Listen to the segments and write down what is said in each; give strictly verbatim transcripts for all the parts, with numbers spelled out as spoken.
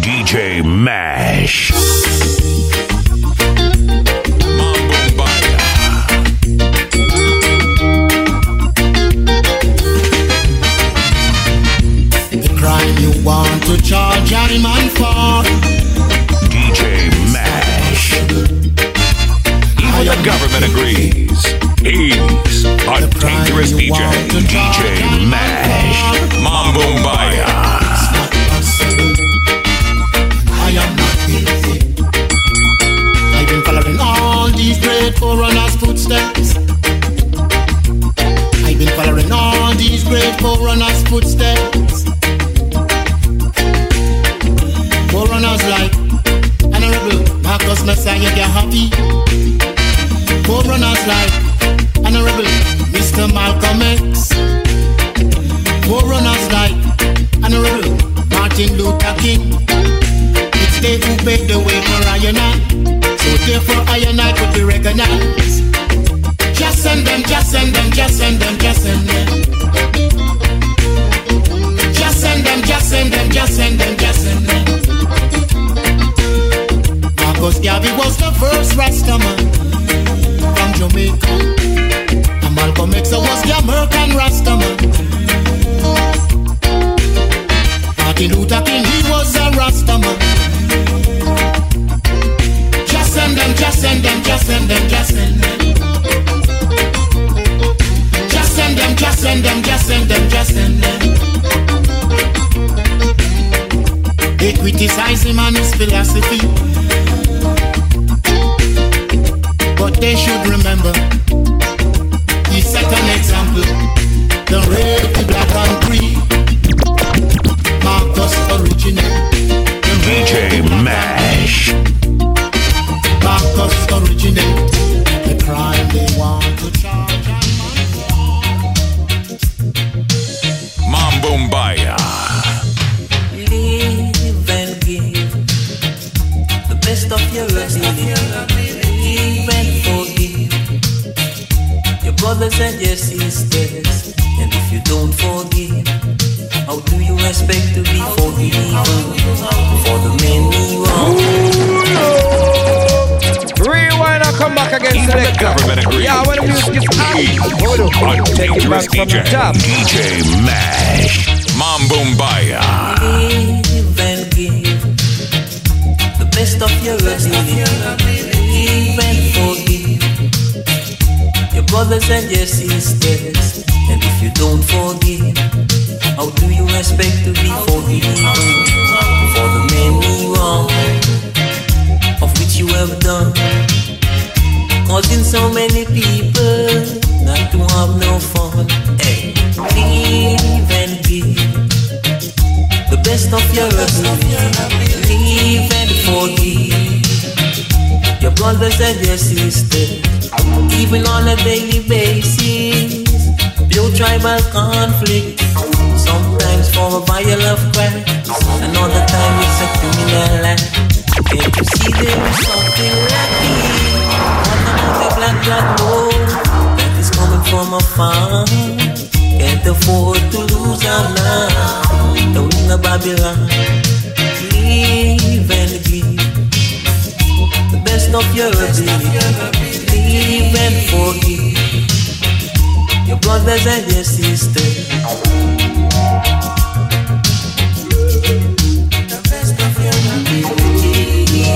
D J Mash. The crime you want to charge a man for, D J Mash. Even the government agrees. He's a dangerous D J. D J Mash. Mambumbaya. I am not easy. I've been following all these great forerunners' footsteps. I've been following all these great forerunners' footsteps. Forerunners like Honorable Marcus Messiah, get happy. Forerunners like Honorable Mister Malcolm X. Forerunners like Honorable Martin Luther King. It's they who paved the way for I and I. So therefore I and I could be recognized. Just send them, just send them, just send them, just send them. Just send them, just send them, just send them, just send them. Marcus Garvey was the first Rastaman from Jamaica. And Malcolm X was the American Rastaman. Martin Luther King, he was a Rastaman. Just send them, just send them, just send them, just send them. Just send them, just send them, just send them, just send them. They criticize him and his philosophy, but they should remember he set an example. The red, the black and green. Marcus originate. D J Mash. Marcus originate. The crime they want to charge. Mambumbaya. Live and give the best of your ability. Live and forgive your brothers and your sisters. And if you don't forgive, how do you expect to be forgiven for the many wrongs? Rewind and come back again. Even the government agrees. Yeah, when the music is out. He's a dangerous D J. D J Mash. Mambumbaya. Live and give the best of your ability. Live and forgive your brothers and your sisters. And if you don't forgive, how do you expect to be forgiven for the many wrongs of which you have done, causing so many people not to have no fun? Hey, live and give the best of your ability. Live and forgive your brothers and your sisters, even on a daily basis. Build tribal conflict, sometimes for a vial of crack, another time it's a criminal act. Can't you see there is something lacking? What about the black black gold that is coming from afar? Can't afford to lose our life. The wing of Babylon. Live and give the best of your ability. Live and forgive your brothers and your sisters. The best of your ability.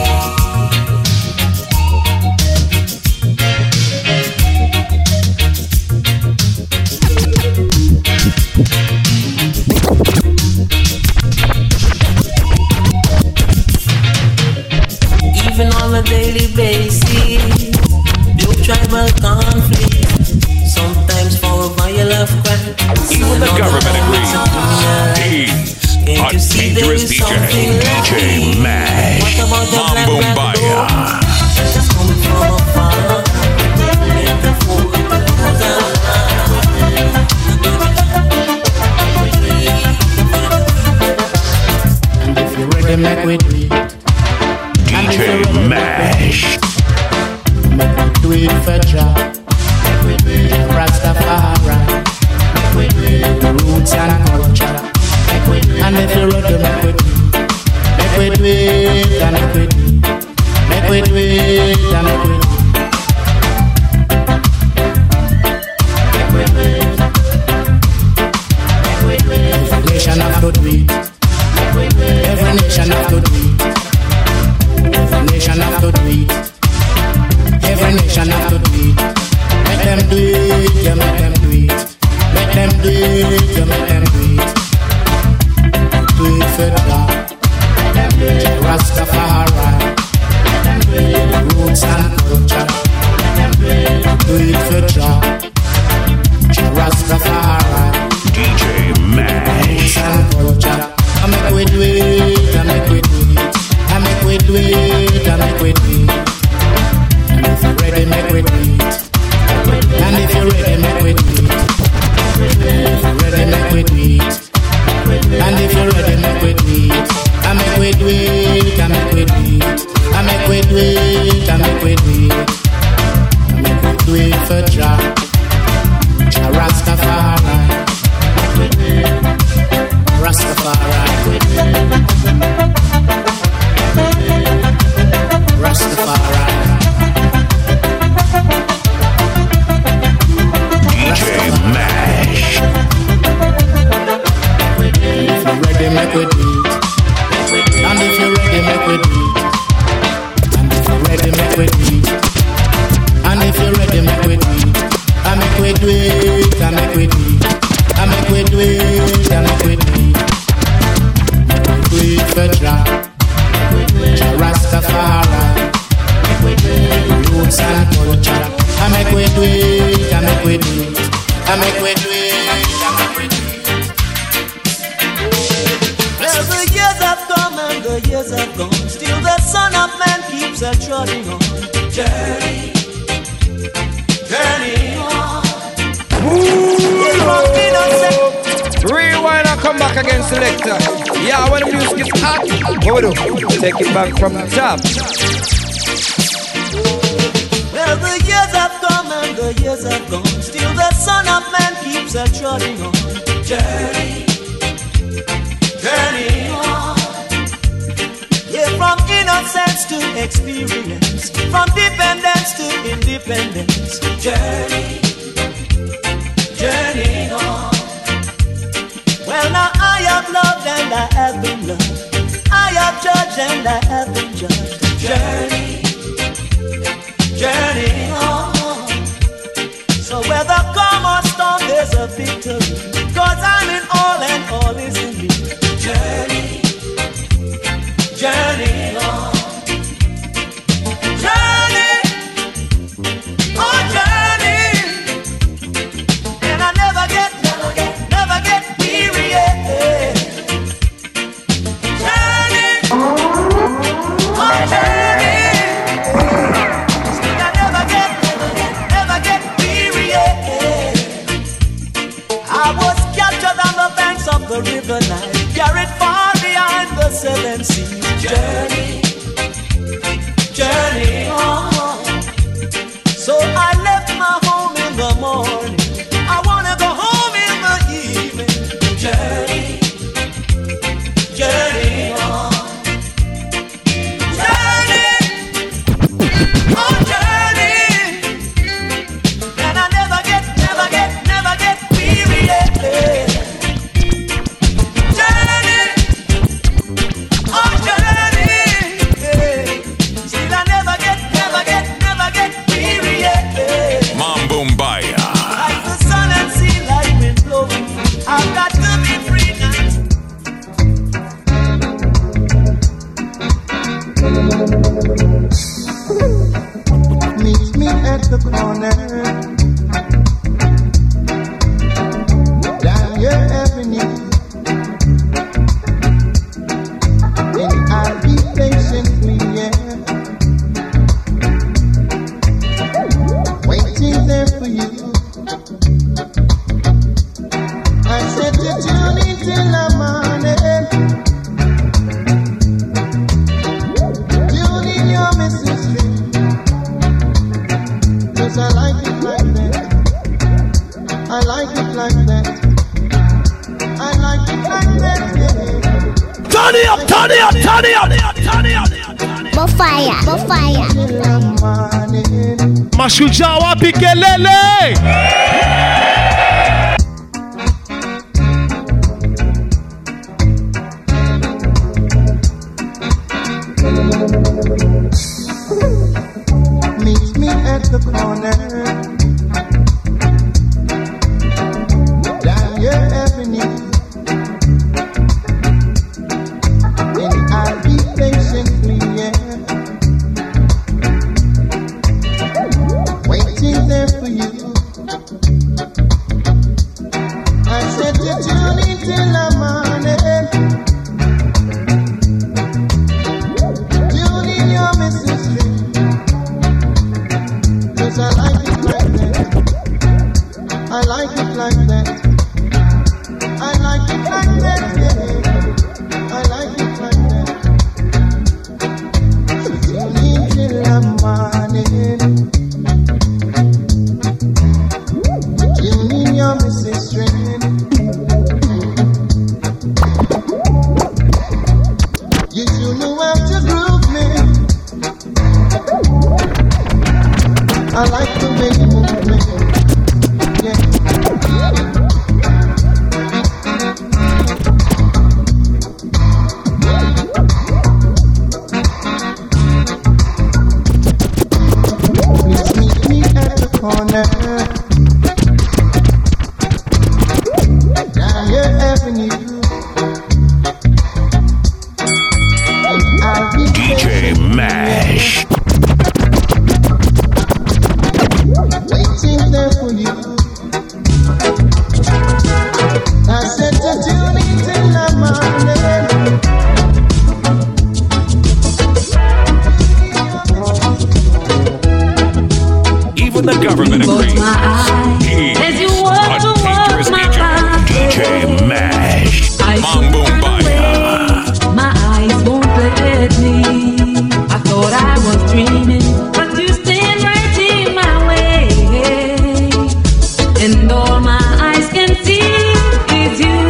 Even on a daily basis, build tribal conflict. Sometimes for a vial of crack. Even the government agrees. He's a dangerous D J. D J Mash. Mambumbaya. And if you're ready, make we do it. D J Mash. Make we do it for Jah. Rastafari, the roots and culture. And if you're ready, make we do, make Make we do it, and make we do it. Make we do it, and make we do it. Make we do it. Make we do it. Every nation have to do it. Make we do it. Every nation have to do it. Every nation have to do it. Every nation have to do it. Make them do it, yeah, make them do it. Make them do it, yeah, make them do it. Do it for God. Rastafari. Roots and culture. Do it for God. Rastafari. D J Mash. Roots and culture. I make we do it, I make we do it. I make we do it, I make we do it. And if you're ready, make we do it. And if you're ready, make we do it. And if you're ready, make we do it. And if you're ready, make we do it. I make we do it, I make we do it. I make we do it, I make we do it. I make we do it for Jah, Jah Rastafari. Rastafari. Rastafari. D J Mash. If you're ready, make we do it. And if you're ready, make we do it. And if you're ready, make we do it. And if you're ready, make we do it. I make we do it, I make we do it. I make we do it, I make we do it. Make we do it for Jah, Jah Rastafari. Roots and culture. I make we do it, I make we do it. I make we do it, I make we do it. Well, the years have come and the years have gone. Still the Son of Man keeps a trotting on. Journey, journey on. Rewind and come back again, selector. Yeah, when the music gets hot, what we do? Take it back from the top. Well, the years have come and the years have gone. Still the Son of Man keeps a trotting on. Journey, journey on. Yeah, from innocence to experience, from dependence to independence. Journey, journey on. Well, now I have loved and I have been loved. I have judged and I have been judged. Journey, journey on. So whether calm or storm, there's a victory. Cause I'm in all and all is in me. Journey, journey on. Journey, oh journey. And I never get, never get, never get weary. Yeah. Journey, oh journey. Still I never get, never get, never get weary. Yeah. I was captured on the banks of the river Nile, carried far behind the seven seas. Journey, journey on. So I left my home in the morning. I wanna go home in the evening. Journey, journey on. Journey, oh journey. And I never get, never get, never get weary. Yeah. Journey, oh journey. Yeah. Still I never get, never get, never get weary. Yeah. Mambumbaya. Like the sun and sea, like wind blowing. I've got to be free now. Meet me at the corner, down your avenue, and I'll be patiently, yeah, waiting there for you. I said to tune in till the morning, tune in your message stream, 'cause I like it. fire, more fire. Mashujaa wapi kelele? Meet me at the corner, down your avenue, and I'll be patiently, yeah, waiting there for you. I said to tune in till the morning. Tune in your message string. I like it like that. I like it like that. I like it like that, yeah. I like it like that. Tune in till the morning. Tune in your message string. You should know how to groove me. I like the way you move me, yeah. Please meet me at the corner, down your avenue, and I'll be D J Mash. waiting there for you. I said to tune in till the morning. Even the government agrees. He's as you walk a towards dangerous my D J. D J Mash. Mambo Mbaya. My eyes won't let me. I thought I was dreaming, but you stand right in my way, and all my eyes can see is you.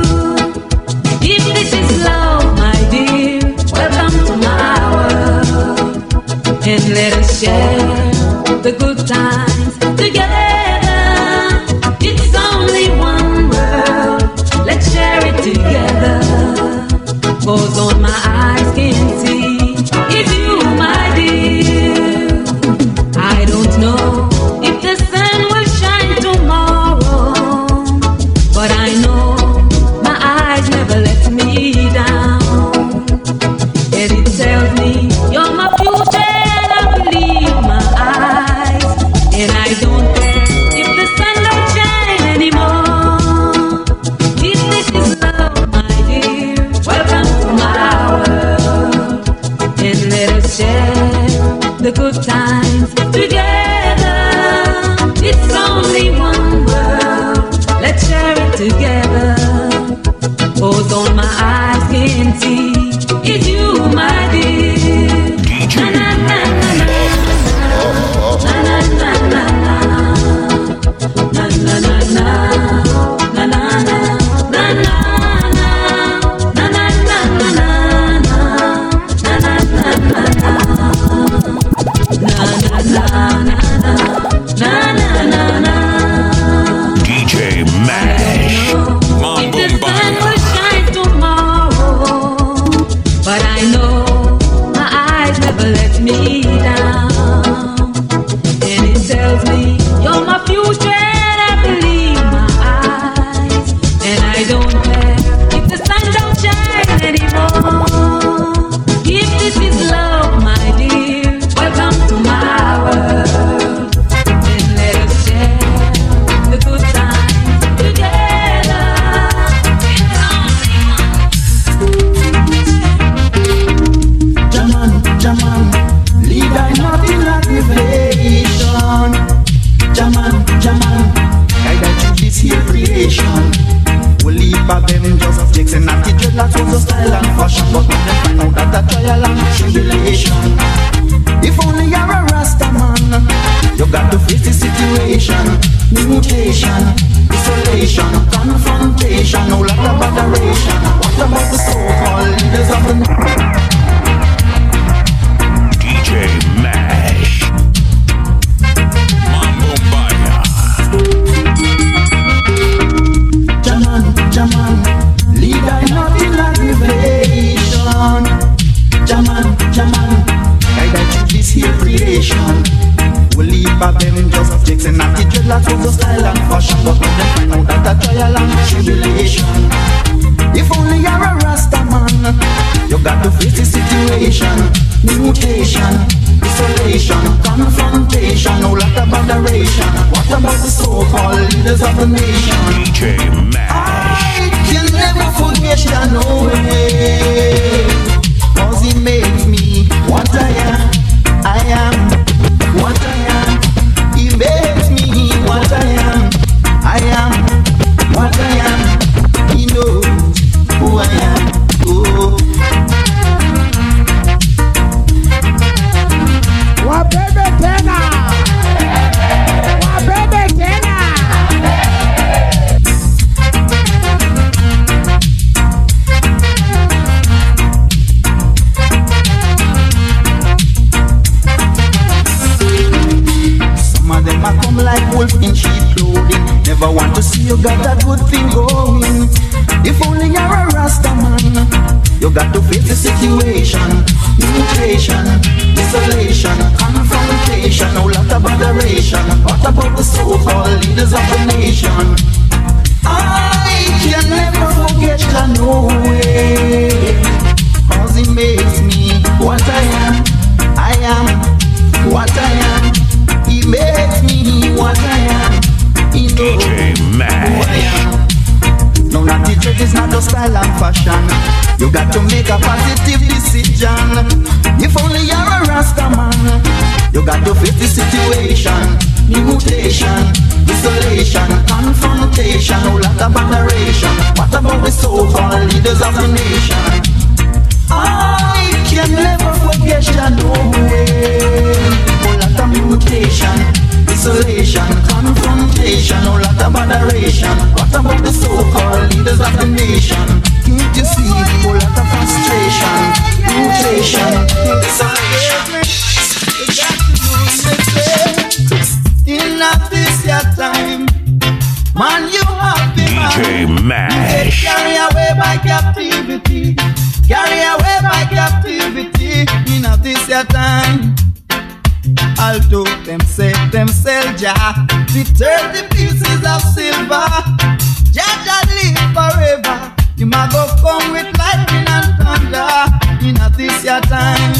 If this is love, my dear, welcome to my world, and let us share the good times together. It's only one world, let's share it together. Cause all my eyes can see is you, my dear. I don't know if the sun will shine tomorrow, but I know my eyes never let me down. And it tells me you're my future, and I believe my eyes. And I don't care if the sun don't shine anymore. If this is love, my dear, welcome to my world, and let us share the good times together. It's only one world, let's share it together. Cause all my eyes can see is you, my dear. D J Na, na, na, na, na. Na, na, na, na, na. Na, na, na, na. Na, na, na. Na, na, na. Na, na, na, na, na. Na, na, na, na, na. Na, na, na, na, na. Na, na, na, na. D J Mash. Mambo If the sun Mbaya. will shine tomorrow, but I know my eyes never let me down. And it tells me you're my future, and I believe my eyes. And I don't care if the sun don't shine anymore. If this is love, my dear, welcome to my world. And let us share the good times together. It's only Jaman, Jaman, lead I not in that revelation. Jaman, Jaman, guide I to this here creation. We'll leave by them just fixing attitude like was a style and fashion. But when they find out that a trial and tribulation. If only you're a Rasta man, you got to face the situation. Mutation, isolation, confrontation, no lot of adoration. What about the so-called leaders of the D of them just Jackson and the dreadlocks was a style and fashion. But when they find out that a trial and tribulation, if only you're a Rasta man, you got to face the situation. Mutation, isolation, confrontation, no lot of adoration. What about the so-called leaders of the nation? D J Mash. I can never forget Jah, no way, cause he made me what I am. I am what I am. He makes me what I am. I am what I am. He knows who I am. Oh. Wa bebe tena, wa bebe tena. Some of them a come like wolf in sheep clothing. Never want to see you got that good thing going. If only you're a Rasta man, you got to face the situation. Mutation, isolation, confrontation, no lot of adoration. What about the so-called leaders of the nation? I can never forget Jah, no way, cause he makes me what I am. I am what I am. He makes me what I am. He knows who I am. No, not the dread is not the style and fashion. You got to make a positive decision. If only you're a Rasta man, you got to face the situation. Mutation, isolation, confrontation, no lot of adoration. What about the so-called leaders of the nation? I can never forget Jah, no way. No lot of mutation, isolation, confrontation, no lot of adoration. What about the so-called leaders of the nation? Can't you see a lot of frustration, mutation, isolation? You got to do this in this your time, man. You have been D J Mash. Carry away by captivity, carry away by captivity in this your time. Although them say them sell Jah the thirty pieces of silver, Jah Jah live forever. You might go come with lightning and thunder in this your time.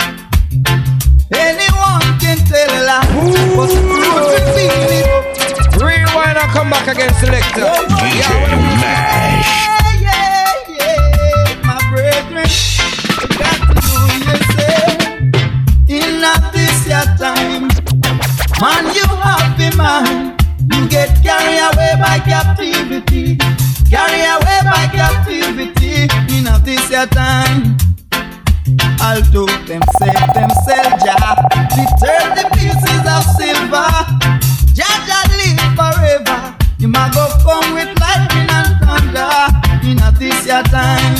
Anyone can tell a lie, but the truth will feel it. Rewind and come back again, selector. D J Mash. Yeah, yeah, yeah, my brethren, you got to do yourself in this your time. Man, you have the man. You get carried away by captivity, carried away by captivity in this your time. Although them say them sell Jah the thirty pieces of silver, Jah Jah live forever. You might go come with lightning and thunder in this your time.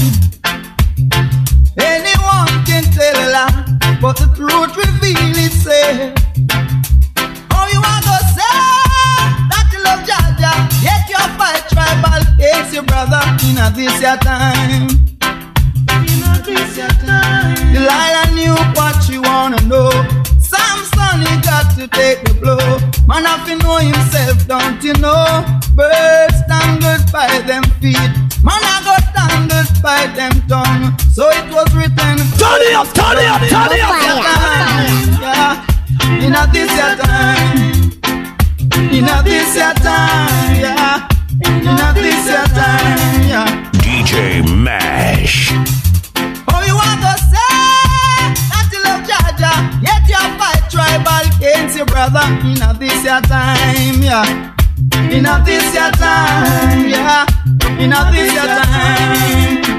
Anyone can tell a lie, but the truth reveal itself. Oh, you want to say that you love Jah Jah, yet you fight tribal hates your brother in this your time. In this your time. Delilah knew what she wanna know. Samson, he got to take the blow. Man, have to know himself, don't you know? Birds tangled by them feet, man, I got tangled by them tongue. So it was written, turn it up, turn it up, turn it up. Yeah. In a this your time, in a this your time, yeah. In a this your time, yeah. D J Mash. Oh, you want to say that you love Jah Jah, yet you fight tribal against your brother in a this your time, yeah. In a this your time, yeah. In a this your time.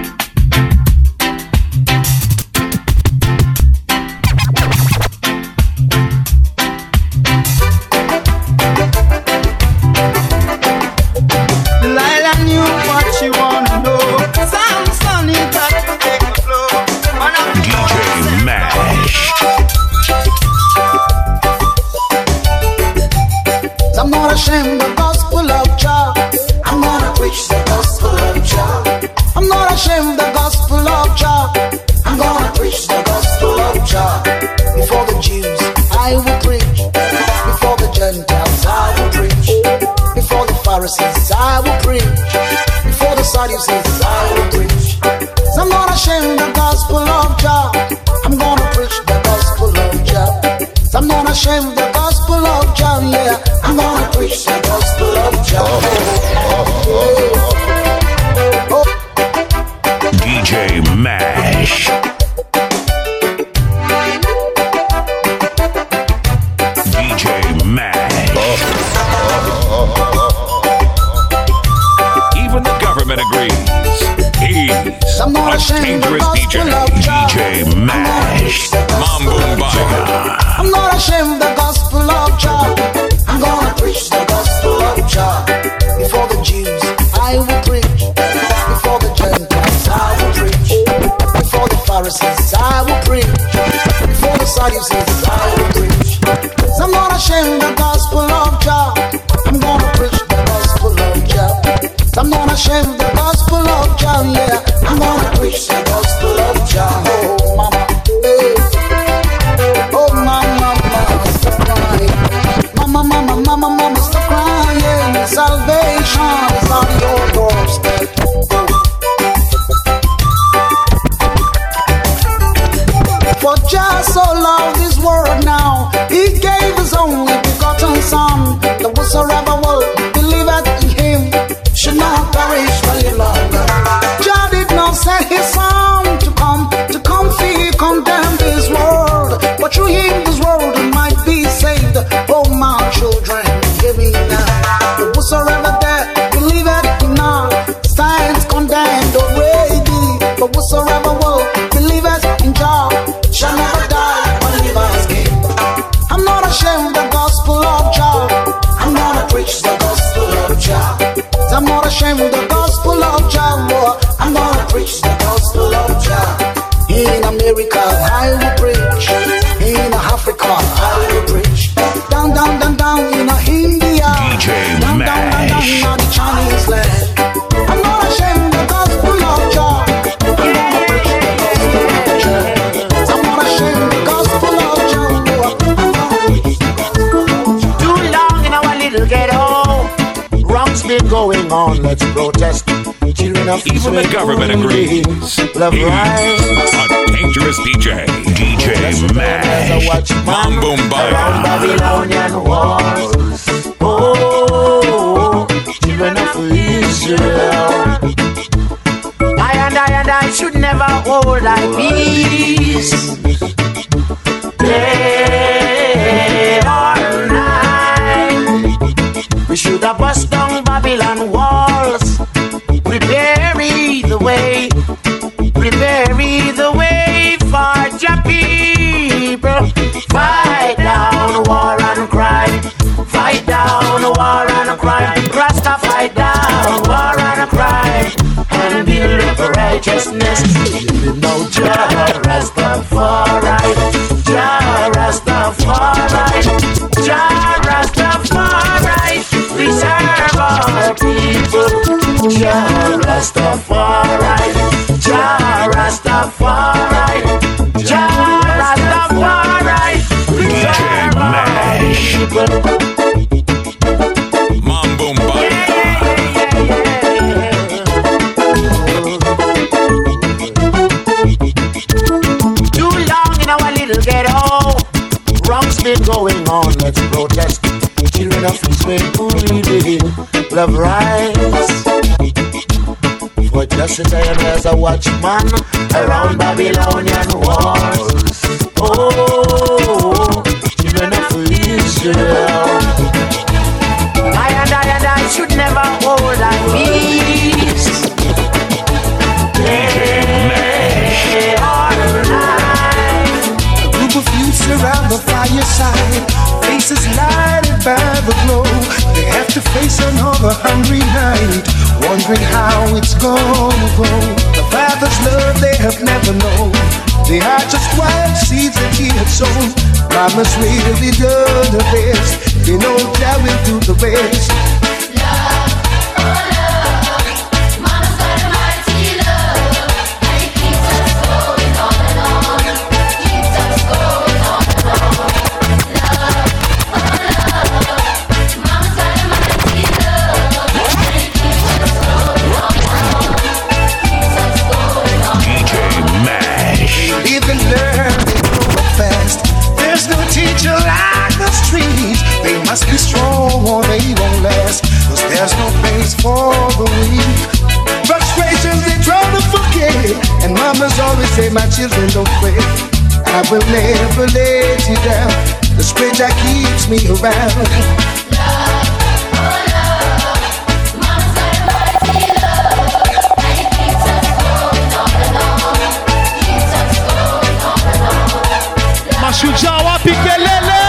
Delilah knew what she wanna know. Samson, he got to take the flow. D J Mash. I'm not ashamed of the gospel of Jah. I'm gonna preach the gospel of Jah. I'm not ashamed of the gospel of Jah. I'm gonna preach the gospel of Jah. Before the Jews, I will preach. Before I'm gonna preach the gospel of Jah. I'm not ashamed of the gospel of Jah, yeah. I'm gonna preach the gospel of Jah. Oh, oh, oh. D J Mash. D J Mash. Even the government agrees. He's I'm not a ashamed of the dangerous D J. gospel of D Jah. J Mash. Mambumbaya. I'm not ashamed of the gospel of Jah. I'm gonna preach the gospel of Jah. Before the Jews, I will preach. Before the Gentiles, I will preach. Before the Pharisees, I will preach. Before the Sadducees, I will preach. So I'm not ashamed of the gospel of Jah. I'm gonna preach the gospel of Jah. So I'm not ashamed of the gospel of Jah, yeah. I'm gonna preach the gospel of Jah. Oh, mama, hey. Oh, mama, mama, stop crying. Mama, mama, mama, mama, stop crying. Salvation is on your doorstep. For Jah so loved this world now, He gave His only begotten Son, that whosoever will believeth in Him should not perish but live longer. Jah did not send His Son to come, to come feel condemn this world, but through Him this world might be saved. Oh my children, hear me now. The whosoever that believeth in God stands condemned already, but whosoever will believeth in God shall never die but live again. I'm not ashamed of the gospel of Jah. I'm gonna preach the gospel of Jah. I'm not ashamed of the gospel of Jah. I'm gonna preach the gospel of Jah. In America, I will preach. In Africa, I will preach. Down, down, down, down in India. D J Down, down, down, down Mash. in the Chinese land. I'm not ashamed of the gospel of Jah. I'm gonna preach the gospel of Jah. I'm not ashamed of the gospel of Jah. Too long in our little ghetto. Wrong's been going on, let's protest. Children of Even the government agrees. Love He's right. a dangerous D J. D J Mash. Mambumbaya. Babylonian walls. Oh, children of Israel. I and I and I should never hold thy peace. Day or night. We should have bust down Babylon walls. Prepare me the way. Prepare me the way for your people. Fight down war and crime. Fight down war and crime. Rasta fight down war and crime. And build up righteousness. You know Jah Rastafari. Jah Rastafari. Jah Rastafari. We serve our people. Jah Rastafari. Jah Rastafari. Jah Rastafari. We serve our people. Mambumbaya. Too long in our little ghetto. Wrong's been going on, let's protest. Children of Israel who living love rights. For justice I am as a watchman around Babylonian walls. Oh, children of Israel. I and I and I should never hold thy peace. Day or night. A group of youths around the fireside, faces lighted by the glow. They have to face another hungry night, wondering how it's gonna go. The Father's love they have never known. They are just wild seeds that He had sown. Mama's really done the best. They know Jah will do the rest. Love, oh love, Mama's got a mighty love, and it keeps us going on and on, keeps us going on and on. Love, oh love, Mama's got a mighty love, and it keeps us going on and on, keeps us going on and on. D J Mash. Even learn pray my children don't pray. I will never let you down. The spirit that keeps me around. Mashujawa Pikelele.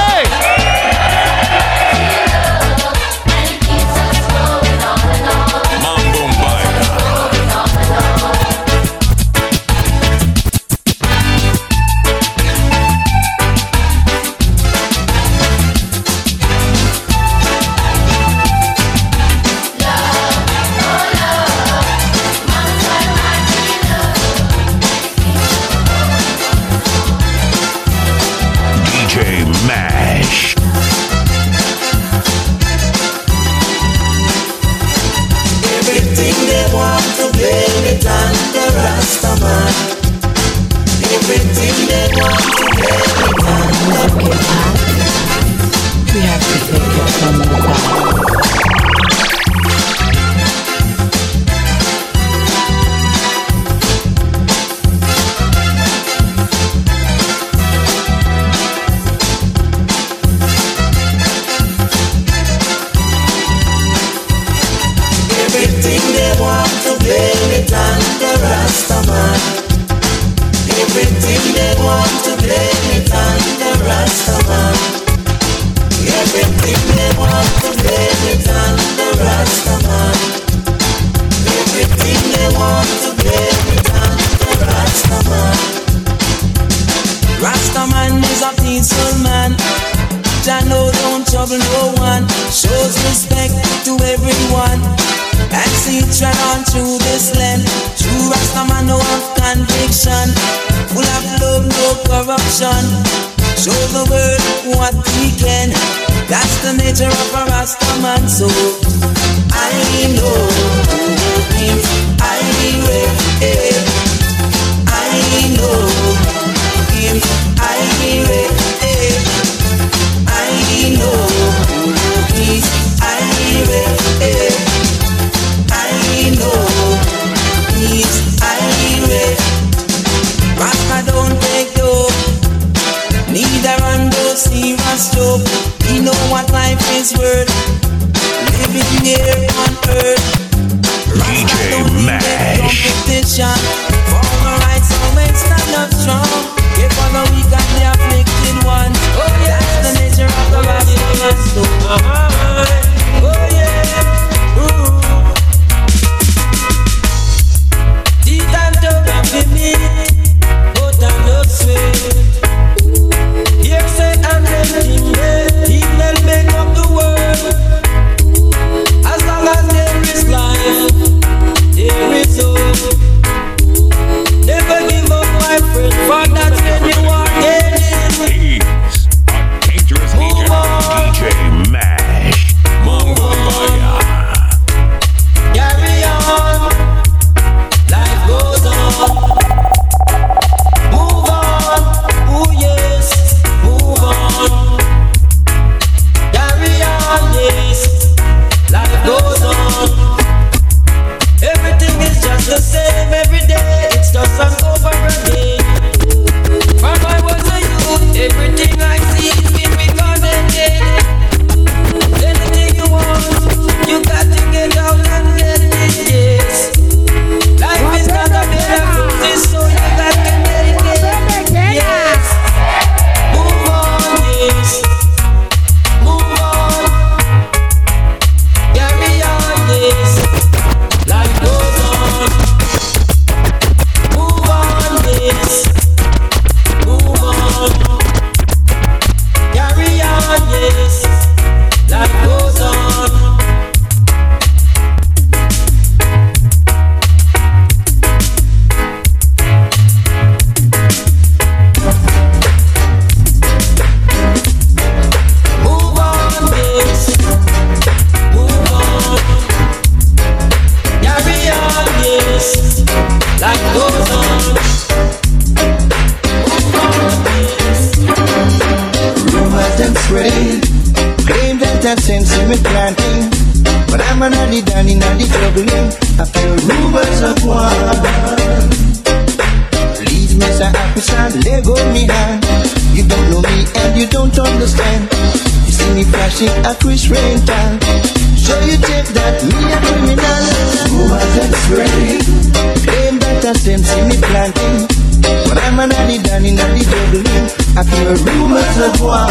Mister Officer, let go me hand. You don't know me and you don't understand. You see me flashing a Chris rental. So you take that me a criminal. Rumors and spray. Claim that I same see me planting. But I'm an addy danny nanny juggling. I feel rumors of war.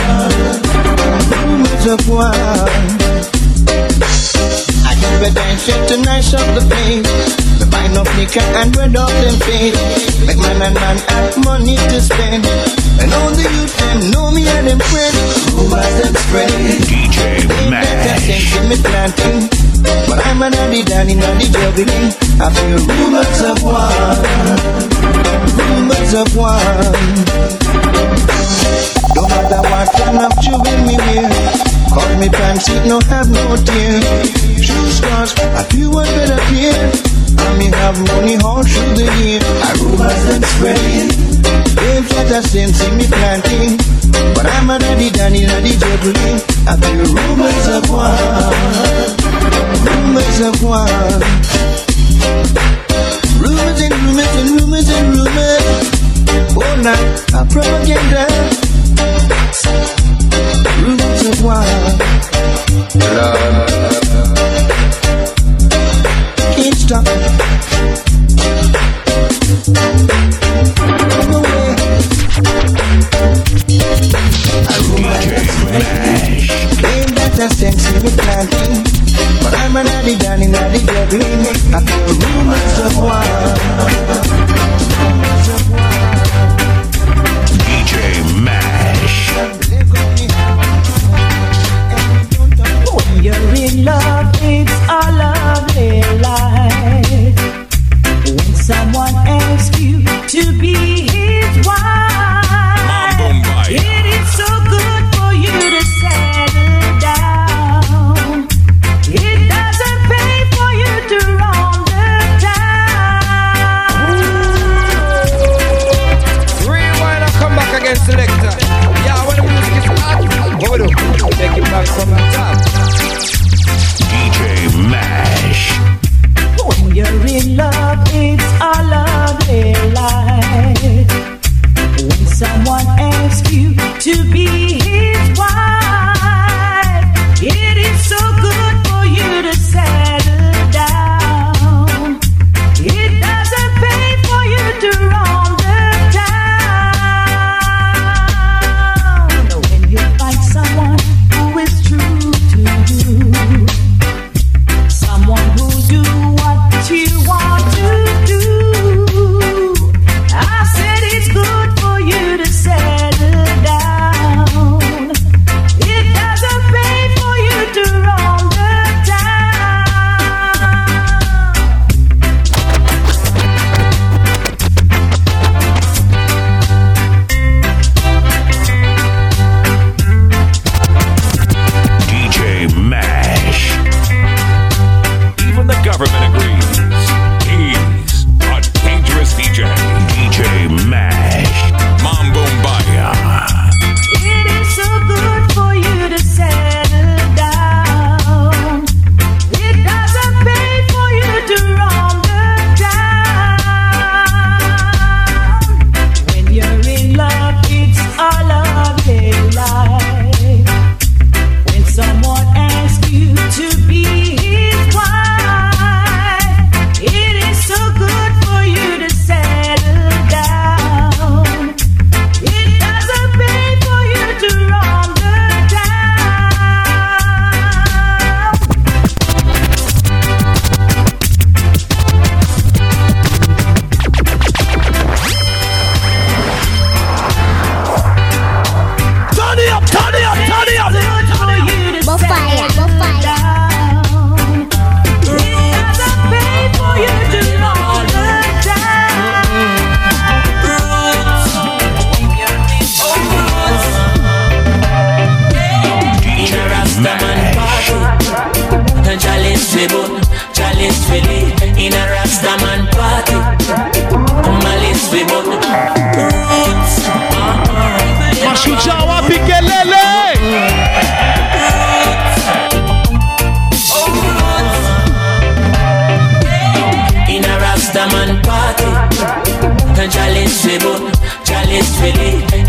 Rumors of war. I give a dance shit to nice up the place. The buy no liquor and red off them face. Make man and man have money to spend. And all the youth them know me and them friends. Rumors and spread. D J Mash. Me planting, but I'm an addy danny nanny juggling. I feel rumors of war. Rumors of war. Don't matter what kind of chewing me wear. Call me pants, it no have no tear. Shoe scars, a few one better pair. And me have money all through the year. I rumors and spread. Babes that I same see me planting, but I'm a daddy danny daddy juggling. I feel rumors of war. Rumors of war. Rumors and rumors and rumors and rumors. Oh, now I propaganda. Rumors of war. Love. Can't stop. No way. I rumors claim that I sense me planting, but I'm an addy danny nanny juggling. I feel rumors of war. D J Mash. When you're in love, it's a lovely life. When someone asks you to be his wife, it is so good for you to settle down. It doesn't pay for you to roam the town. Rewind and come back again, selector. Yeah, when the music is hot, what we do? Take it back from the top. D J Mash. When you're in love, it's a lovely life. When someone asks you to be his wife, it is so good for you to settle down. It doesn't pay for you to roam the town. When you find someone who is true to you, someone who do what you want to do, I said it's good for you to settle down.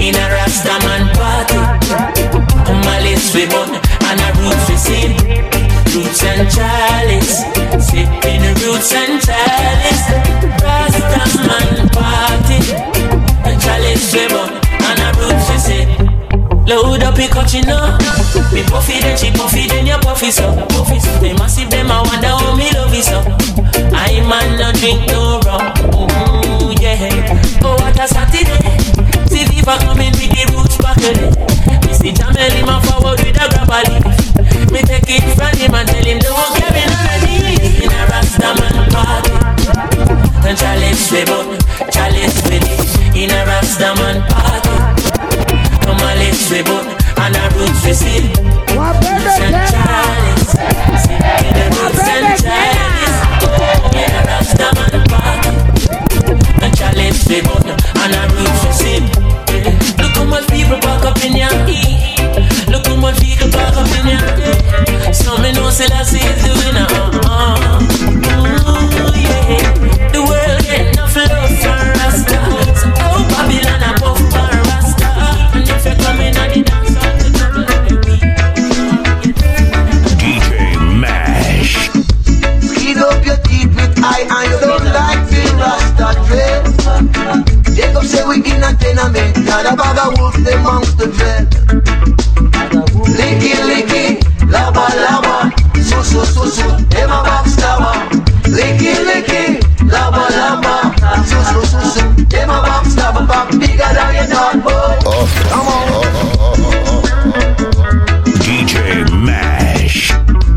in a Rastaman party. Malice we bun and a roots we sing. Roots and chalice, sipping roots and chalice. Rastaman party, chalice we bun and a roots we sing. Load up your cut, you know. Me puffy then she puffy then you puffy so. They massive them I wonder how me love it so. I man no drink no rum. Ooh yeah. Oh what a Saturday. See Viva coming with the roots back again. Me see Jamel him a forward with a grab a leaf. Me take it from him and tell him don't carry none of these. In a Rastaman party. And chalice we bun, chalice we it. In a Rastaman party. Come on, let's we bun and our roots we sing. Roots and chalice, in the roots and chalice. Yeah, Rastaman party. And chalice we bun and our roots we sing. Look how much people back up in your heat. Look how much people back up in your heat. Some me know say that is the winner. Uh-uh. Ooh, yeah. The world get enough love for Rasta. So oh Babylon a puff for Rasta. D J Mash. Speed up your teeth with eye and you don't like the Rasta dread. Jacob say we in a tenement, not a bag of wolf amongst the dread. Licky licky, lava lava, so so so so, them a backstabber. Licky licky, lava lava, so so so so, them a backstabber. Back bigger than your dog, boy. Come on. D J Mash.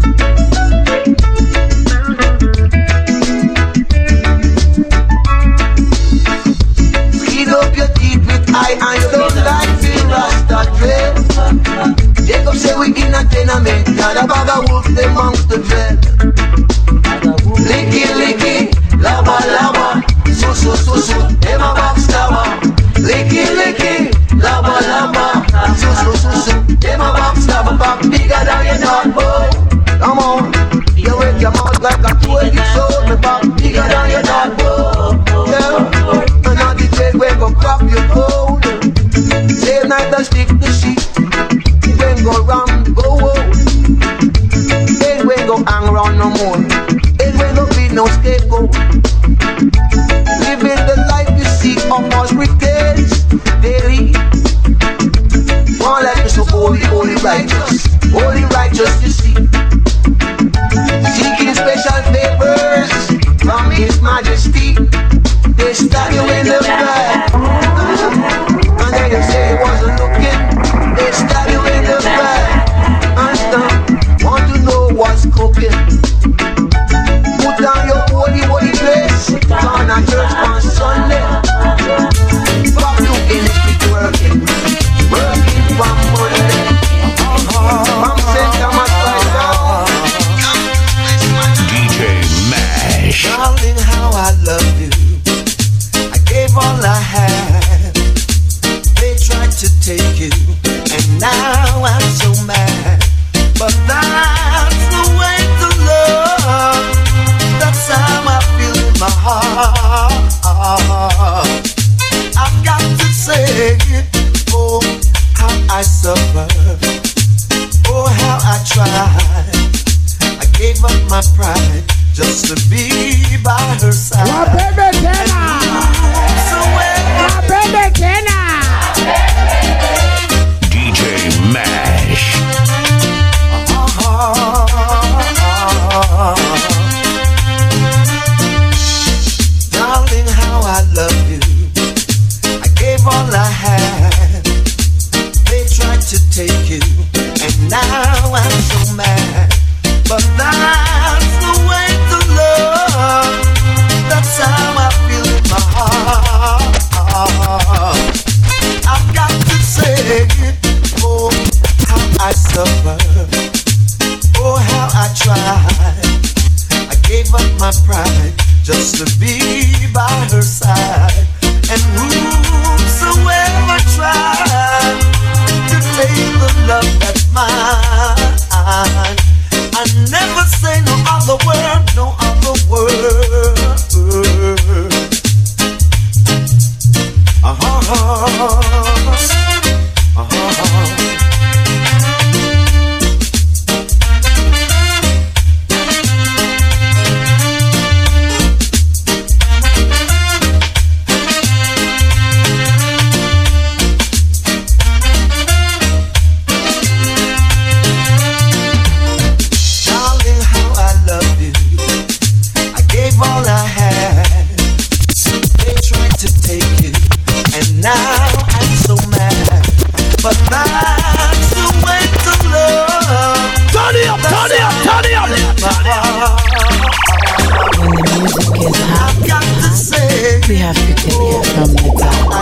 Speed up your teeth with eye and you don't like the Rasta dread. Jacob say we in a tenement, not a bag of wolf amongst the dread. Licky licky, lava lava, so so so so, them a backstabber. Licky licky, lava lava, so so so so, them a backstabber. Back bigger than your dog, boy. Come on, you wake your mouth like a two-edged sword. Me back bigger than your dog, boy. Yeah, and now the dread we go crack your phone. Same night I stick the sheet. When go round, go home. Then when go hang round no more. Then when go be no scapegoat. Living the life you see of us pretends daily. One life is so holy, holy righteous, holy righteous you see. Seeking special favors from His Majesty. They stab you in the back, and then you say He wasn't looking. They stab you in the back, and stop. Want to know what's cooking? Put down your holy, holy dress. Turn a church on Sunday. Fuck you in the street working, working from Monday. From Center Master. D J Mash. Darling, how I love you. I gave all I had. They tried to take you, and now I'm so mad. But that's the way to love. That's how I feel in my heart. I've got to say, oh, how I suffer. Oh, how I tried. I gave up my pride just to be by her side. La baby Tena. So well, La baby Tena. D J Mash. Darling, how I love you. I gave all I had. They tried to take you, and now I'm so mad. But that's the way to love. That's how I feel in my heart. I've got to say, oh, how I suffer. Oh, how I tried. I gave up my pride just to be by her side. And whosoever tried to take the love that's mine, I never say no other word, no other word. Uh-huh. but that's the way to love. Turn it up, turn it up, turn it up. When the music is hot, I've got to say, we have to take it from the top.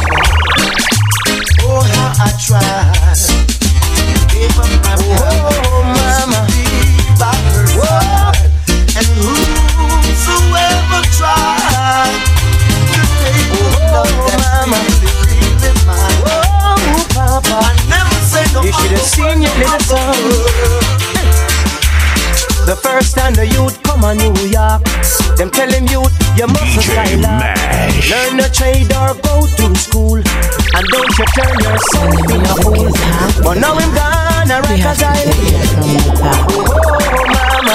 oh, how I tried. Give up my oh, mama. By her side. And whosoever tried to take the love that's really, really mine. Oh, Papa, I never say no. you should have seen your little son. The first time the youth come on New York, them tell him youth, you must skylark. Learn a trade or go to school, and don't you turn yourself in a fool. But now him gone a Rikers Island. Oh, mama.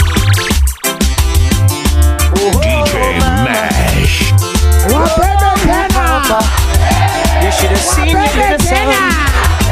Oh, D J Mash. Oh, Papa, you should have seen your little son.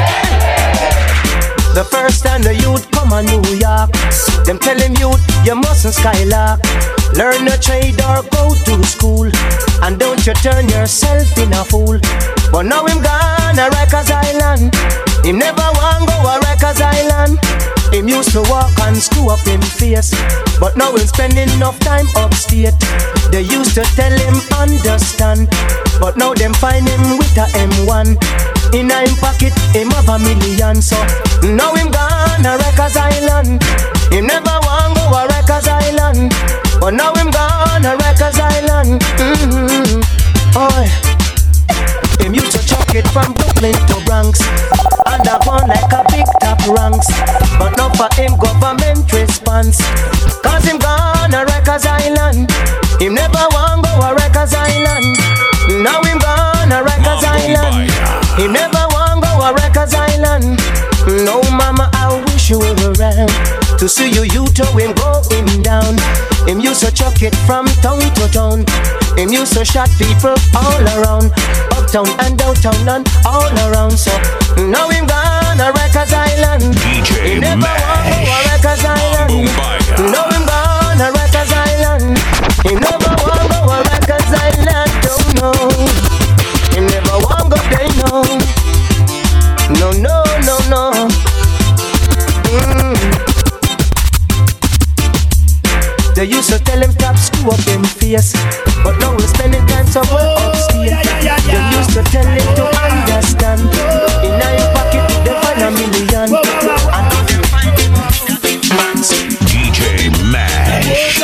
The first time the youth come on New York, them tell him youth, you mustn't skylark. Learn a trade or go to school, and don't you turn yourself in a fool. But now him gone a Rikers Island. Him never want go a Rikers Island. Him used to walk and screw up him face, but now him spending enough time upstate. They used to tell him understand, but now them find him with a M one. In a him pocket, him have a million. So now him gone a Rikers Island. Him never want go a Rikers Island, but now him gone a Rikers Island. Mm-hmm. Oh, him used to chuck it from Brooklyn to Bronx, and that one like a big top ranks. But now for him government response, cause him gone a Rikers Island. Him never want go a Rikers Island. Now him gone a Rikers Island. Him never want go a Rikers Island. No mama, I wish you were around to see you, you to him going down. Him used to chuck it from town to town. Him used to shot people all around, uptown and downtown and all around. So now him gone a Rikers Island. D J He never want go a Rikers Island. Now him gone a Rikers Island. He never want go a Rikers Island. Don't know. He never want go there, no. No, no, no, no. Mm. They used to tell him stop screw up him face, but now we're spending time somewhere upstate. They used to tell him to understand. In your pocket they find a million. D J Mash.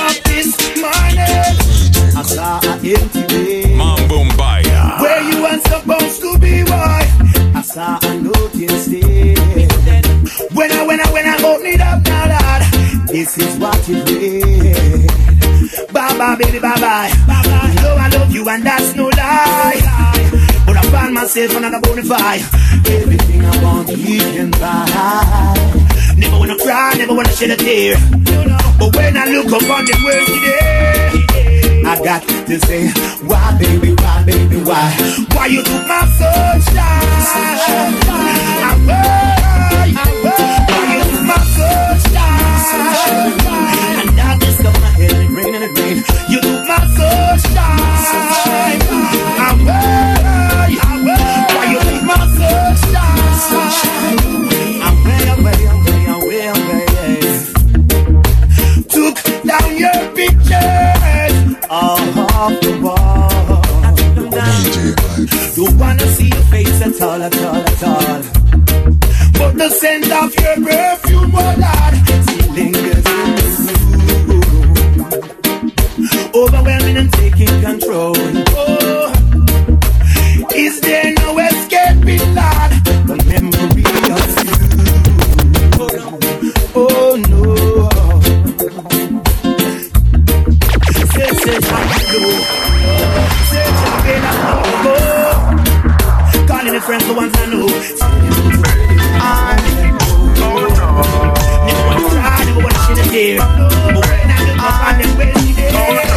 I saw a empty day. Mambumbaya. Where you weren't supposed to be, boy. I saw a notice day. When I, when I, when I open it up now, Lord, this is what it read. Bye bye, baby, bye bye. You know I love you and that's no lie. But I find myself on a bonafide. Everything I want, you can buy. Never wanna cry, never wanna shed a tear. But when I look up on the world today, I got to say, why, baby, why, baby, why? Why you took my sunshine? I why, why you took my sunshine? And I just got my head and it rain and it rain. You took my sunshine. I why, why you took my sunshine? I way, away, away, away, away. Took down your pictures off the wall. Don't wanna see your face at all, at all, at all. But the scent of your perfume, oh Lord, still lingers in the room. Overwhelming and taking control. Oh, is there no escaping, Lord? The memory of you. Oh no. Say, say, I know. Calling the friends, the ones I know. I know. Never want to cry, never want to shed a tear. But when I look up on them, where she there?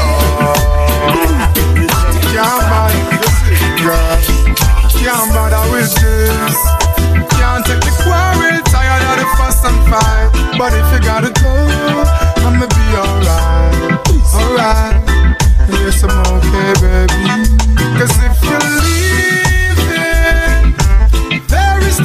Can't buy this, girl. Can't bother with this. Can't take the quarrel, tired of the fuss and fight. But if you gotta go, I'ma be alright. Alright. Yes, I'm okay, baby. Cause if you're leaving, there is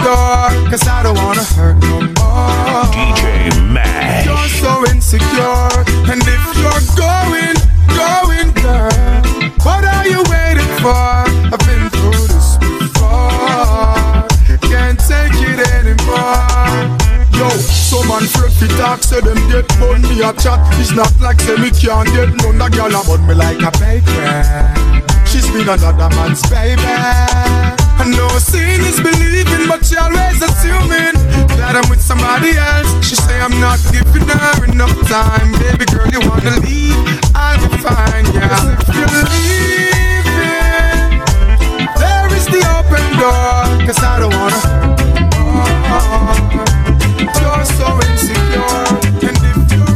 door, cause I don't wanna hurt no more. D J Mash. You're so insecure, and if you're going, going, girl, what are you waiting for? I've been through this before, can't take it anymore. Yo, some man afraid fi talk, say them get bun me a chat. It's not like say me can't get none. A girl a bun me like a baby. She's been another man's baby. I know seeing is believing, but she always assuming that I'm with somebody else. She say I'm not giving her enough time. Baby girl, you wanna leave? I'll be fine, yeah. If you're leaving, there is the open door, cause I don't wanna hurt you more. You're so insecure, and if you're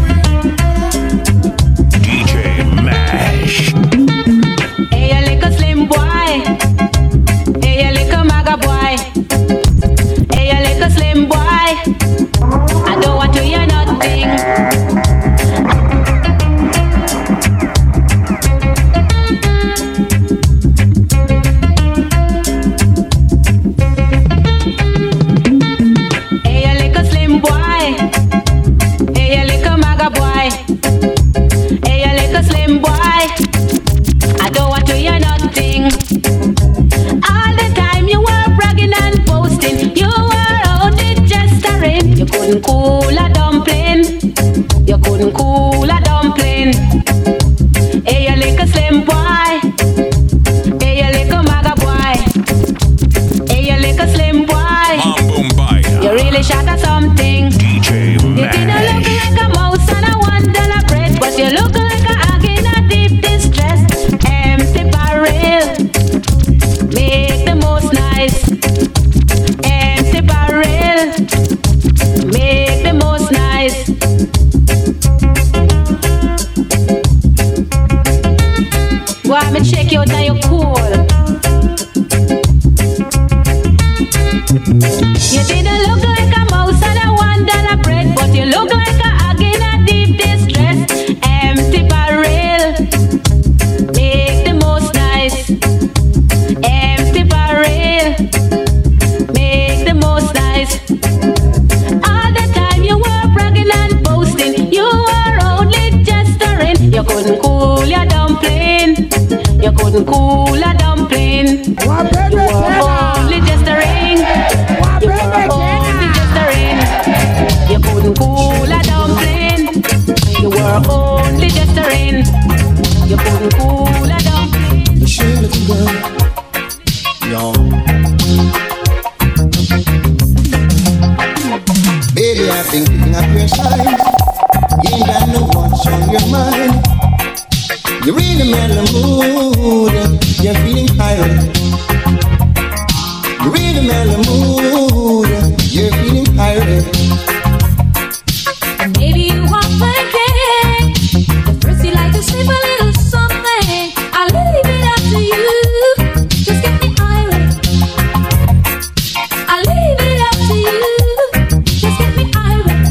going, D J Mash. Hey, you little slim boy. Hey, you little maga boy. Hey, you little slim boy. I don't want to hear nothing. Couldn't cool a dumpling. You couldn't cool a dumpling. Hey, you little slim boy. Hey, you little maga boy. Hey, you little slim boy. You really shot at something. D J You didn't look like a mouse on a one dollar bread, but you look like a hog in a deep distress. Empty barrel, make the most nice. Empty barrel, make the most nice. Why me check you out and you cool? You didn't look like a mouse on a one dollar bread, but you look like a hog in a deep distress. Empty barrel, make the most nice. Empty barrel, make the most nice. All the time you were bragging and boasting, you were only gesturing. You couldn't cool your dumpling. You couldn't cool a dumpling. You were only gesturing. You were only gesturing. You couldn't cool a dumpling. You were only gesturing. You couldn't cool a dumpling. Shame little girl, yo. Baby, I've been picking up your signs. You ain't got no what's on your mind. You're in a mellow mood. You're feeling pirate. You're in a mellow mood. You're feeling pirate. Maybe you want playing. First you like to slip a little something. I'll leave it up to you. Just get me irate. I'll leave it up to you. Just get me irate.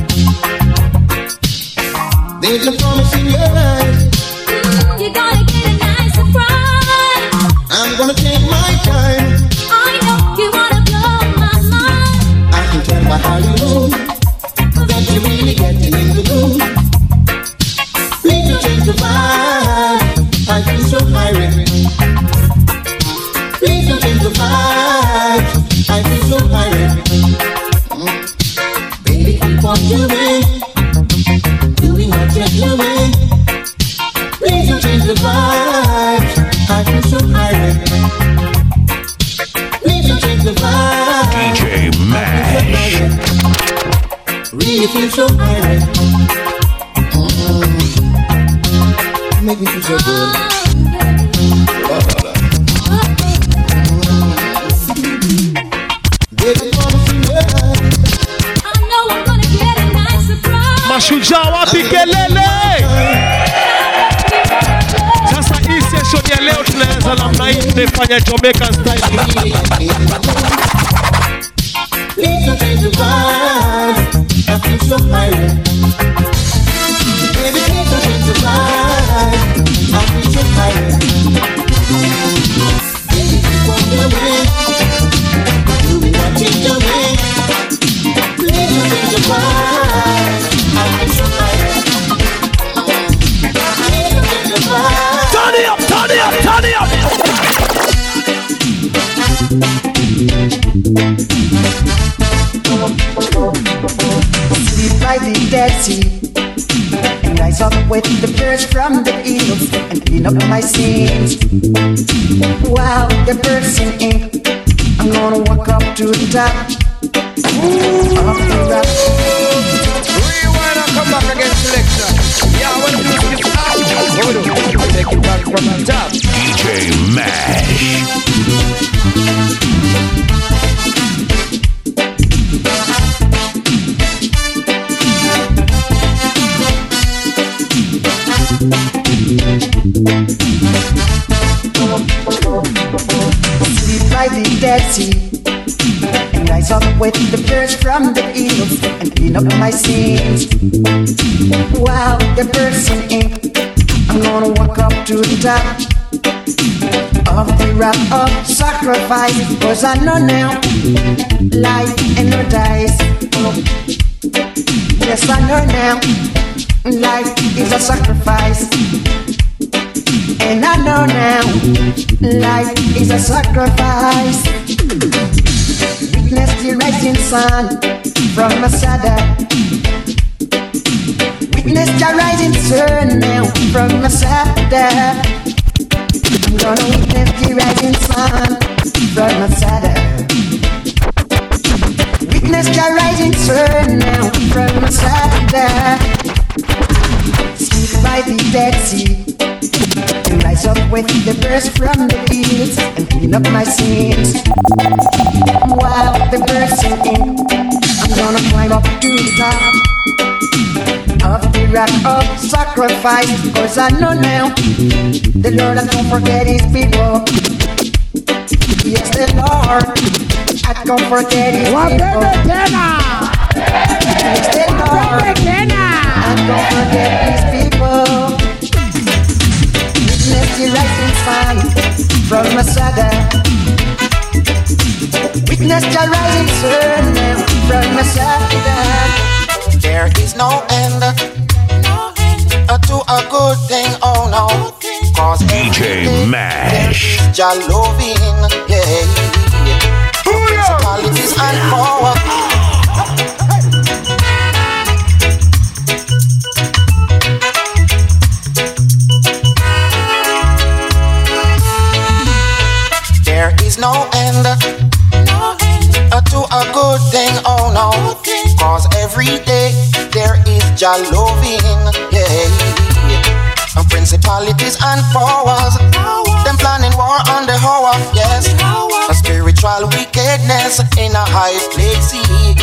There's a promise in your eyes. Mm, you're gonna get a nice surprise. I'm gonna take my time. I know you wanna blow my mind. I can tell by how you move that you're really getting in the mood. Please don't change the vibe. I feel so irate. Please don't change the vibe. I feel so irate. Mm. Baby, keep on doing, doing what you're doing. Please don't change the vibe. I feel so irate. Please don't change the vibe. D J Mash. Really feel so irate. Mm. Make me feel so good. Baby, promise me I know I'm gonna get a nice surprise. Mashujaa pikelele. Sasa hii session ya leo tunaanza namna hii, tunafanya Jamaican style. Please don't change the vibe. I feel so irate. Baby, please don't change the vibe. I feel so irate. Baby, keep on doing, doing what you sea and rise up with the birds from the hills and clean up my sins. While the birds sing ink, I'm gonna walk up to the top of the rock. Rewind and come back again, selector. Yeah, when the music is out, hold on, take it back from the top. D J Mash. Sleep by the Dead Sea and rise up with the birds from the hills and clean up my sins. While the birds sing ink, I'm gonna walk up to the top of the rock of sacrifice. Cause I know now life and no dies. Yes, I know now life is a sacrifice. And I know now life is a sacrifice. Witness the rising sun from Masada. Witness the rising sun now from Masada. I'm gonna witness the rising sun from Masada. Witness the rising sun now from Masada. Sleep by the Dead Sea and rise up with the birds from the hills and clean up my sins. While the birds sing, I'm gonna climb up to the top of the rock of sacrifice. Cause I know now the Lord has don't forget his people. Yes, the Lord has don't forget his people. Yes, the Lord has don't forget his people. Witness the rising sun from Masada. Witness the rising sun now from Masada. There is no end uh, to a good thing, oh no. Cause D J Mash. Jah loving, yeah. Principalities and power. There is no end, no end uh, to a good thing, oh no. Cause every day there is Jah loving, yeah. And principalities and powers, them planning war on the hour, yes. A spiritual wickedness in a high place.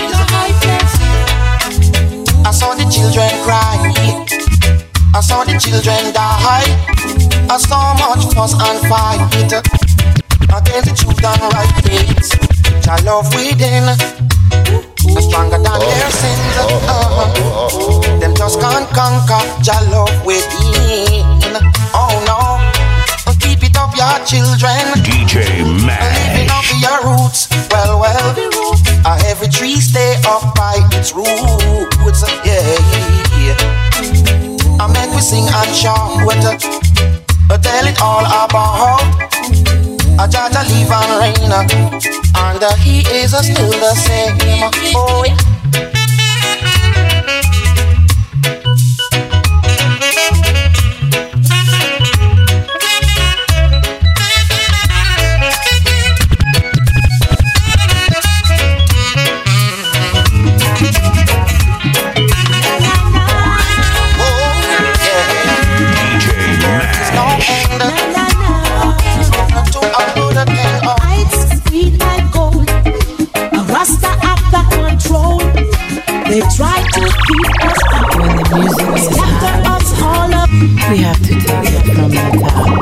I saw the children cry, I saw the children die. I saw much fuss and fight against the truth and right ways. Jah love within, stronger than their sins. Uh-huh. Them just can't conquer Jah love within. Oh no, keep it up, your children. D J Mash. Living up your roots. Well, well, uh, every tree stay up by its roots. Yeah, I make we sing and shout. Uh, tell it all about a Jah to live and reign, and uh, he is uh, still the same. Oh yeah. They try to keep us up when the music is hot. Us all up. We have to take it from the top.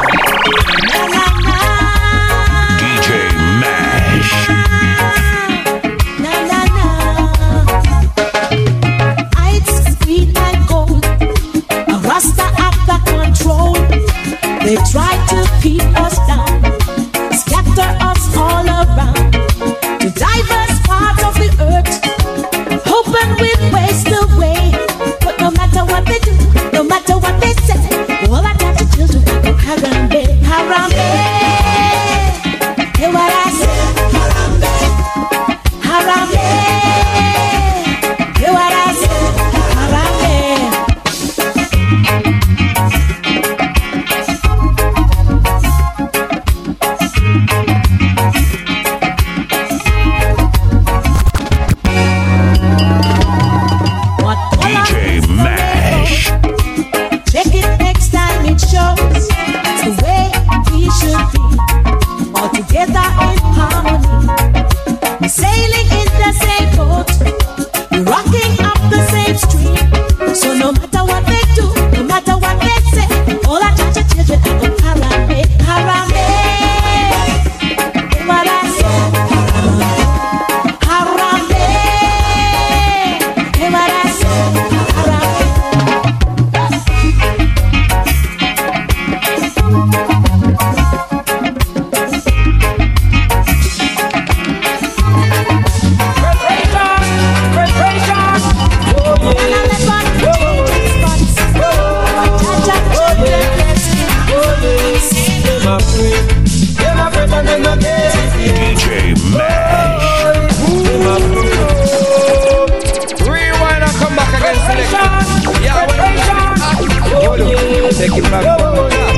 D J Mash. Na, na, na. It's sweet like gold. A Rasta after control. They try to keep us down, scatter us all around to diverse parts of the earth. Hoping we'd waste away, but no matter what they do, no matter what they say, sailing in the same boat, we're rocking up the same stream. So no matter what they do, no matter what they say, all our cha-cha children are going Harambe, Harambe. Hear what I say? Harambe. Hear what I say? Harambe. D J Mash. Rewind and come back again, selector. Yeah, when I'm hold on. Take it back from the top.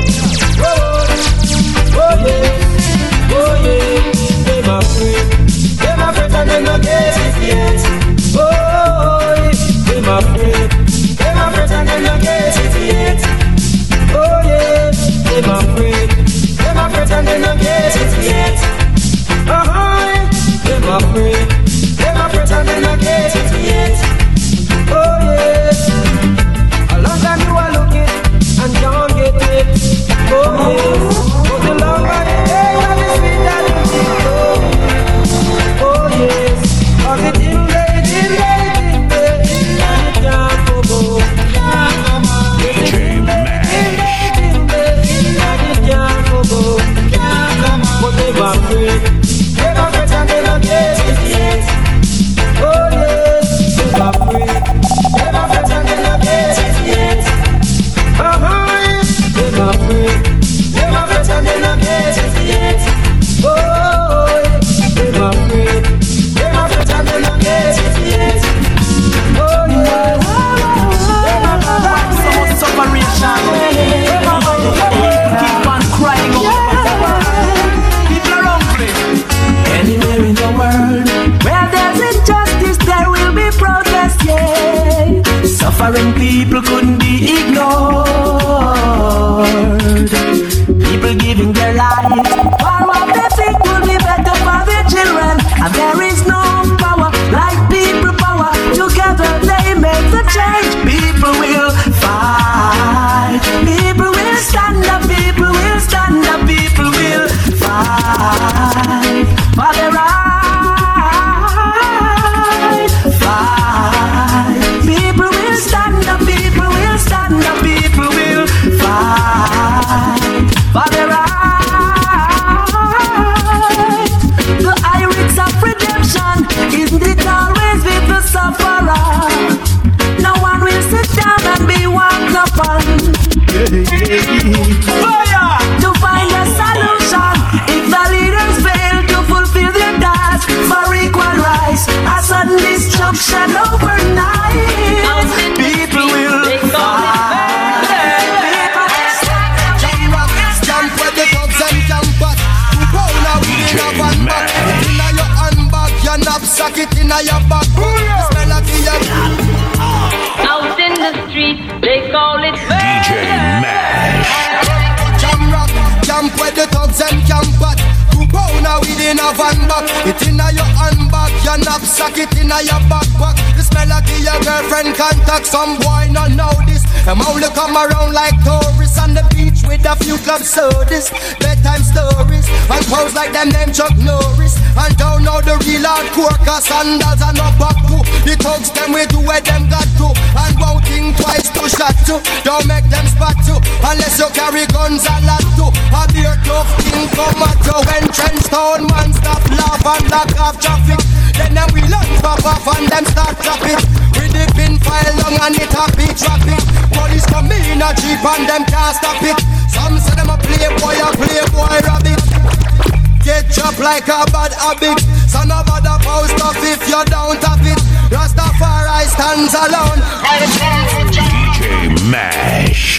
Oh yeah, oh yeah, they my friend, they my friend and they no get it yet. Oh, they my friend, they my friend and they no get it yet. Oh yeah, they my friend, they my friend and they no get it yet. Uh-huh, they my friend, they my friend and they no get it yet. Oh yeah, a long time you are looking and don't get it. Oh yes, but the longer the day, the sweeter the feel. Oh yes, of the dimble, dimble, dimble, dimble, can't go more. D J Mash. Dimble, dimble, can't go more. But they were afraid, they were afraid and they don't get it yet. Oh yes, they were afraid, they were afraid and they don't get it yet. Uh-huh, they were afraid, they were afraid and they don't get it yet. Oh, they were afraid, they were afraid and they don't get it yet. Oh yeah, they were afraid. So much separation. Keep on crying over people around me. Anywhere in the world where there's injustice, there will be protest. Yeah, suffering people couldn't be ignored. People giving their lives for what they think will be better for their children. And there is no power like people power. Together they make the change. People will fight. People will stand up. People will stand up. People will fight for their right. Fight. People will stand up. People will stand up. People will fight for their right. The iris of redemption, isn't it always with the sufferer? No one will sit down and be walked upon. Fire! To find a solution if the leaders fail to fulfill their task for equal rights, a sudden destruction overnight. People will fight. Jam rock, jump with the thugs and campers. Pound out in a van back. Inna your handbag, your knapsack, it inna your backpack. The smell of the Out in the street, they call it D J Mash. Jam rock, jump with the thugs and campers. Two pound out in a van back. It inna your handbag, your knapsack, it inna your backpack. The smell of the your girlfriend contact. Some boy not know this. Them only come around like tourists on the beach with a few club sodas, bedtime stories, and pose like them name Chuck Norris. And don't know the real hardcore, cause sandals are no back to. The thugs them we do where them got to, and won't think twice to shot to. Don't make them spot to, unless you carry guns a lot to. A beer tough king come at you when trench town man stop laugh and lock off traffic. Then them we lunch pop off and them start drop it. With the pin file long and it happy traffic. Police come in a jeep and them can't stop it. Some say them a playboy, a playboy rabbit. Get chopped like a bad habit. So no bother post off if you don't have it. Rastafari stands alone. D J Mash.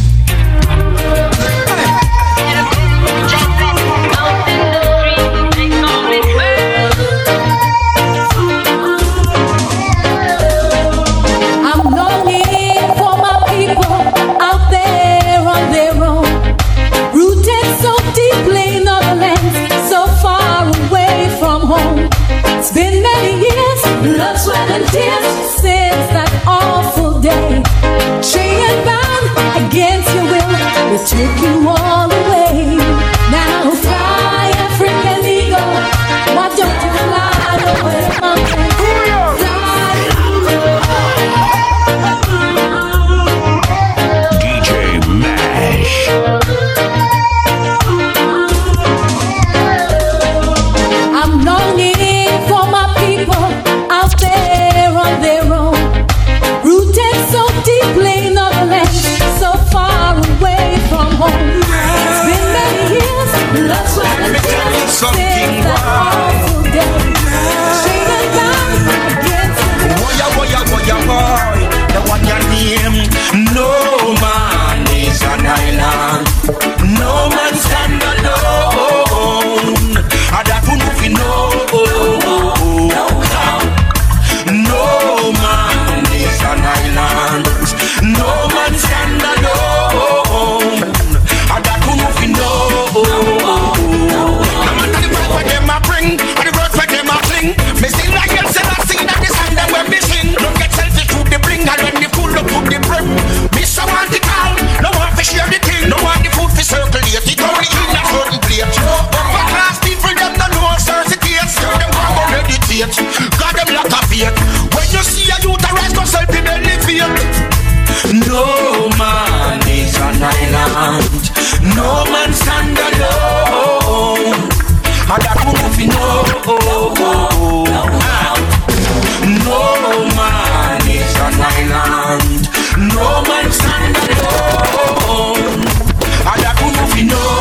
I'm longing for my people out there on their own, rooted so deeply in other lands, so far away from home. been many years, blood, sweat, and tears since that awful day. Chain and bound against your will, we took you all away. Now fly, African eagle, why don't you fly over the mountain? D J Mash. I'm longing for my people out there on their own, rooted so deeply in other lands, so far away from home. It's been many years, blood, sweat, and tears since that awful day. Chain and bound against the Woya, woya, woya, boy. The one your name. No man is an island. No man stand alone. And that one if you know. No man is an island. No man stand alone. And that one if you know. No matter the work where them a bring, and the work where them a fling. Me still like you say I see that the song that when me sing. Don't get selfish through the bring, and when the pull up to the brim. Me so want it all, no want to share the thing. No want the food to circulate, it only in a certain plate. Upper class people them no know certain dates. Them want to meditate, got them like a fate. When you see a youth arise, go self in elevate. No man is an island. No man stand alone. And that woman if you know. No man is an island. No man stand alone. And that woman if you know.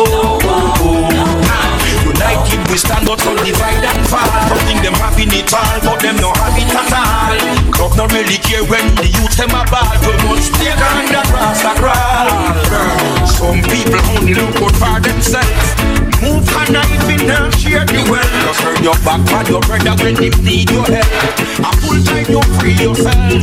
United we stand but some divide and fall. Some think them having it all, but them no have it at all. Club not really care when the youth them a ball. Too much stake on the grass a crawl. Some people only look out for themselves. Move and even now share the wealth. Just turn your back on your brother when they need your help. A full time you free yourself.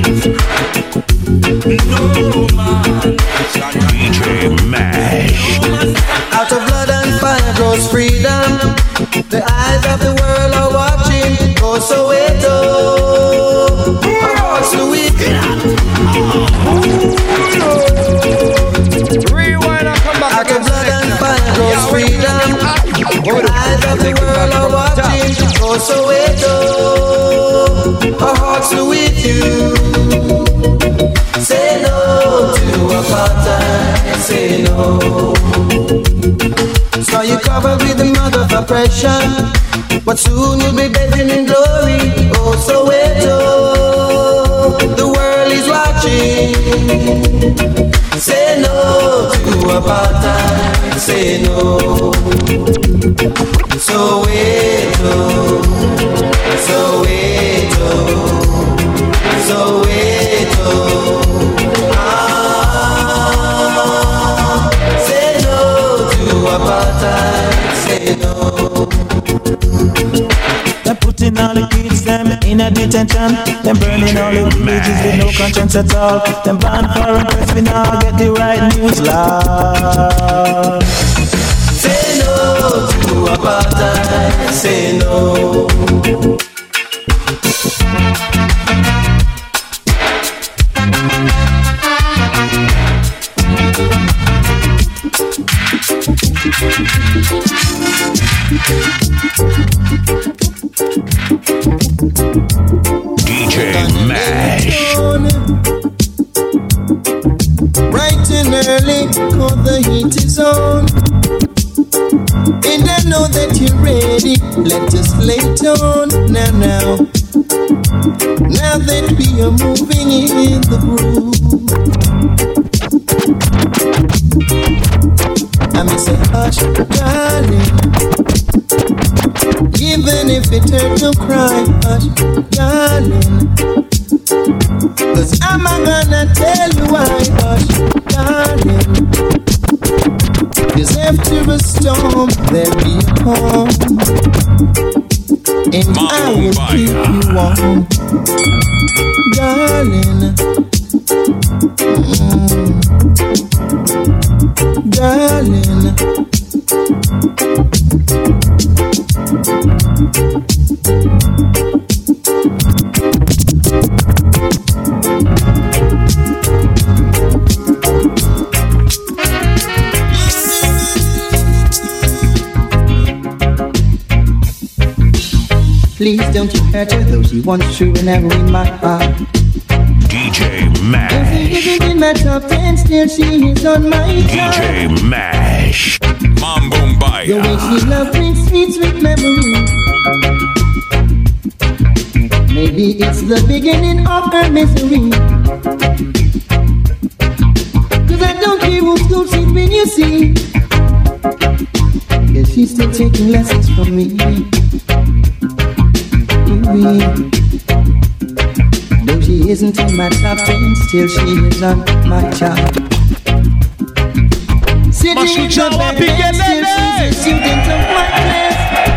No man. D J Mash. Out of blood and fire grows freedom. The eyes of the world are watching. Go Soweto, our hearts are weak. Rewind and come back. Out of blood and fire grows freedom. The eyes of the world are watching. Go Soweto, our hearts are with you. Say no to apartheid. Say no. So you covered with the mud of oppression, but soon you'll be bathing in glory. Oh, Soweto, the world is watching. Say no to apartheid. Say no. Soweto, Soweto, Soweto. Say no. They're putting all the kids them in a detention. Them burning all the villages with no conscience at all. Them banned foreign press, we now get the right news loud. Say no to apartheid. Say no. D J Mash. Bright and early, cause the heat is on. And I know that you're ready. Let us lay it on now, now. Now that we are moving in the groove. I may say, hush, darling. Even if it hurt, don't cry, hush, darling. Cause I'm gonna tell you why, hush, darling. Cause after a storm, there'll be a calm. And I will keep you warm, darling. Mm. Darling. Please don't you hurt her, though she wants true and ever in my heart. D J Mash. Though she isn't in my top ten, still she is on my top. D J Mash. Mambo Mbaya. The way she loves me, sweet, sweet memory. Maybe it's the beginning of her misery. Cause I don't care what school she's been, you see. Yeah, she's still taking lessons from me. Ooh-wee. Though she isn't in my top ten, still she is on my top. Sitting in the bed, still she's a student of my class.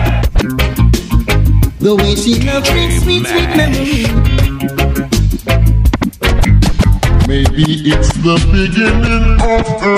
The way she loves me, sweet, sweet memory. Maybe it's the beginning of her